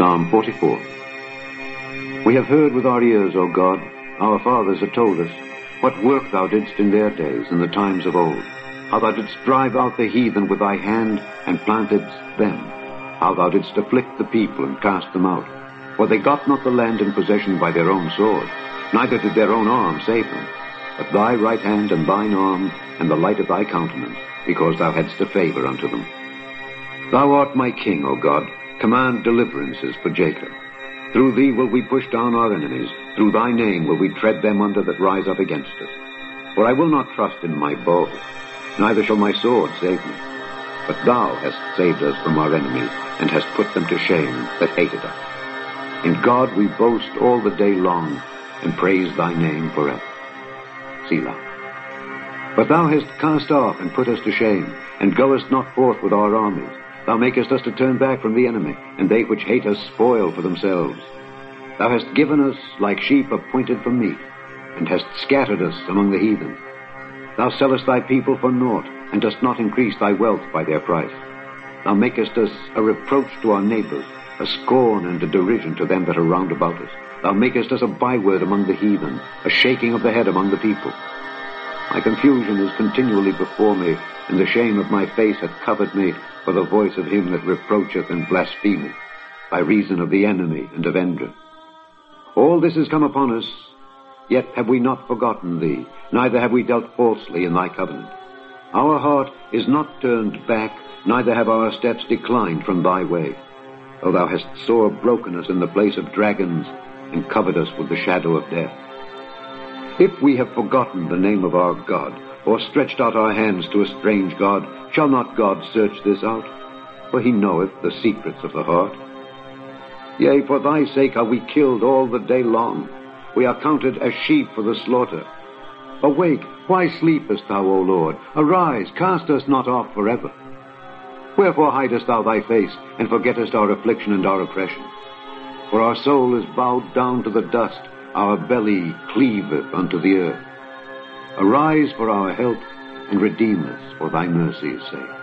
Psalm 44. We have heard with our ears, O God, our fathers have told us, what work thou didst in their days, in the times of old, how thou didst drive out the heathen with thy hand, and plantedst them, how thou didst afflict the people, and cast them out. For they got not the land in possession by their own sword, neither did their own arm save them, but thy right hand and thine arm, and the light of thy countenance, because thou hadst a favor unto them. Thou art my king, O God, command deliverances for Jacob. Through thee will we push down our enemies, through thy name will we tread them under that rise up against us. For I will not trust in my bow, neither shall my sword save me. But thou hast saved us from our enemies, and hast put them to shame that hated us. In God we boast all the day long, and praise thy name forever. Selah. But thou hast cast off and put us to shame, and goest not forth with our armies. Thou makest us to turn back from the enemy, and they which hate us spoil for themselves. Thou hast given us like sheep appointed for meat, and hast scattered us among the heathen. Thou sellest thy people for naught, and dost not increase thy wealth by their price. Thou makest us a reproach to our neighbors, a scorn and a derision to them that are round about us. Thou makest us a byword among the heathen, a shaking of the head among the people. My confusion is continually before me, and the shame of my face hath covered me, for the voice of him that reproacheth and blasphemeth, by reason of the enemy and avenger. All this is come upon us, yet have we not forgotten thee, neither have we dealt falsely in thy covenant. Our heart is not turned back, neither have our steps declined from thy way. O thou hast sore broken us in the place of dragons, and covered us with the shadow of death. If we have forgotten the name of our God, or stretched out our hands to a strange God, shall not God search this out? For he knoweth the secrets of the heart. Yea, for thy sake are we killed all the day long. We are counted as sheep for the slaughter. Awake, why sleepest thou, O Lord? Arise, cast us not off forever. Wherefore hidest thou thy face, and forgettest our affliction and our oppression? For our soul is bowed down to the dust, our belly cleaveth unto the earth. Arise for our help, and redeem us for thy mercy's sake.